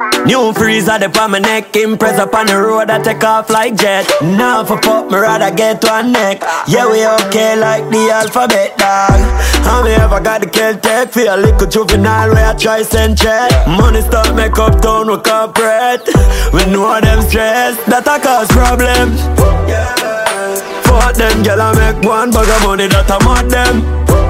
New freezer dey on my neck, impress up on the road, I take off like jet. Now for pop, me rather get to a neck. Yeah, we okay like the alphabet, dog. How me ever got the Celtic for a little juvenile where I try send check. Money start make up town with corporate. We know them stress, that a cause problem. Fuck them, girl, I make one bag of money that I mad them.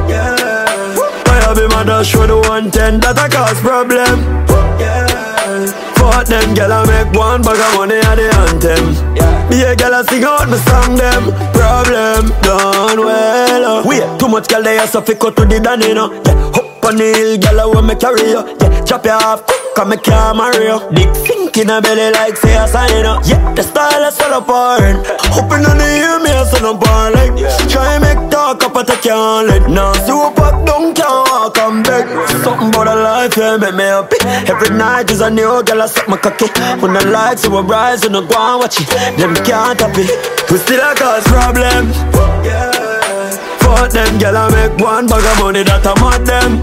I be my dash with the 110, that a cause problem. Fuck them, girl, I make one bag of money at the anthem. Me a girl, I sing out my song them. Problem done well. Wait, too much girl, they have to fit cut to the done, you know. Yeah, hop on the hill, girl, I want me carry you. Yeah, chop you off, cause me can't marry you. Dick sink in a belly like say a sign up. Yeah, the style is so porn. Hoping on the hill, me a son of porn. Like, try make talk up, but I can't let. Now, soup up, don't can't walk and beg. Something about a life, yeah, make me happy. Every night is a new girl, I suck my cocky. When the lights will rise, when I go and watch it, them can't happy. We still a cause problem. Fuck them, girl, I make one bag of money that I mad them.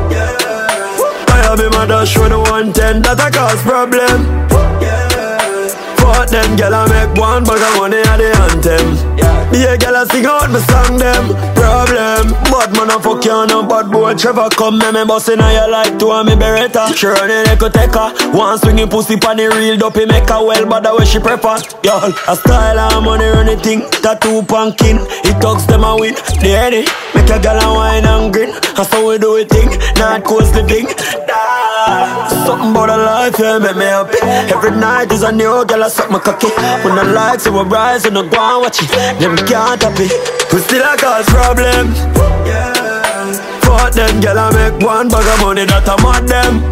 I be my dash with the 110, that a cause problem. Fuck them, girl, I make one bag of money at the anthem. Yeah, girl, I sing out my song them. Problem, bad man, I fuck you on a bad boy. Trevor come, me bustin' on your like two and me beretta. She running like a taker. One swinging pussy pan the real dopey make her well, but the way she prefer. Y'all, a style and money run the thing. Tattoo punkin, it talks them a win. The heady, make a girl a wine and grin. That's how we do it thing, not coast the thing. Something about a life, yeah, make me happy. Every night is a new girl, I suck my cocky. When the lights will rise and I go and watch it, them can't happy. We still a cause problem. Fuck them, girl, I make one bag of money that I mad them.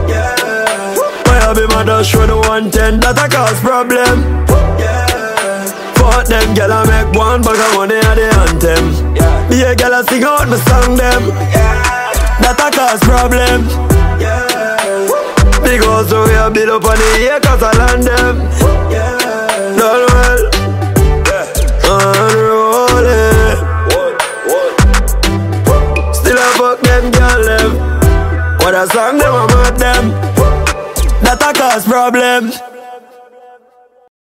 I be my dash with the 110, that a cause problem. Fuck them, girl, I make one bag of money at the anthem. Yeah, girl, I sing out my song them. That a cause problem. Big house so we a build up on the acres of land them. Done well. Unrolling. Still a fuck them girl them. What a song them, I'm at them. That a cause problem.